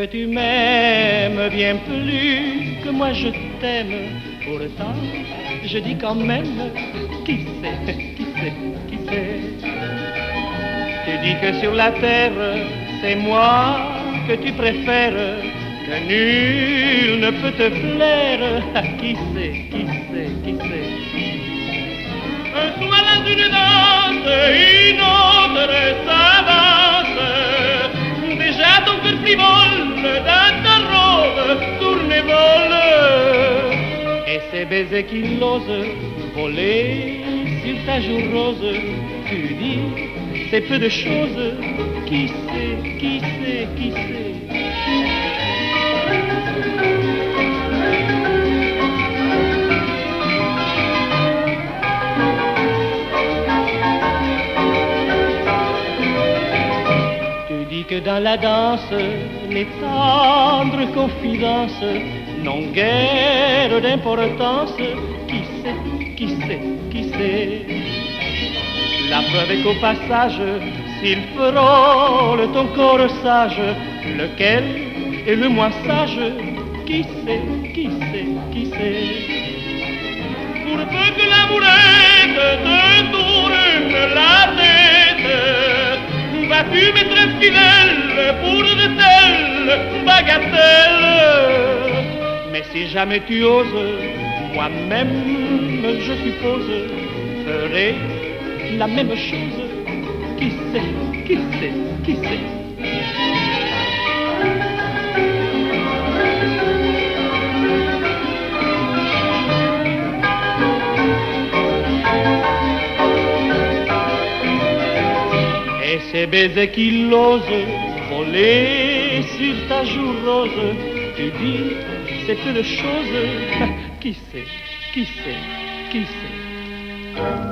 que tu m'aimes bien plus que moi je t'aime. Pourtant, je dis quand même, qui sait, qui sait, qui sait. Tu dis que sur la terre, c'est moi que tu préfères, que nul ne peut te plaire. Qui sait, qui sait, qui sait. Un soir d'une danse, une autre s'avance. Déjà ton cœur frivole dans ta robe tourne et vole. Et ces baisers qui osent voler sur ta joue rose, tu dis, c'est peu de choses. Qui sait, qui sait, qui sait. Que dans la danse, les tendres confidences n'ont guère d'importance. Qui sait, qui sait, qui sait. La preuve est qu'au passage, s'il frôle ton corps sage, lequel est le moins sage? Qui sait, qui sait, qui sait. Pour peu que l'amourette te tourne la tête, vas-tu m'être fidèle pour de telles bagatelles? Mais si jamais tu oses, moi-même, je suppose, ferai la même chose. Qui sait, qui sait, qui sait. Et ces baisers qui l'osent voler sur ta joue rose, tu dis, c'est peu de choses. Qui sait, qui sait, qui sait.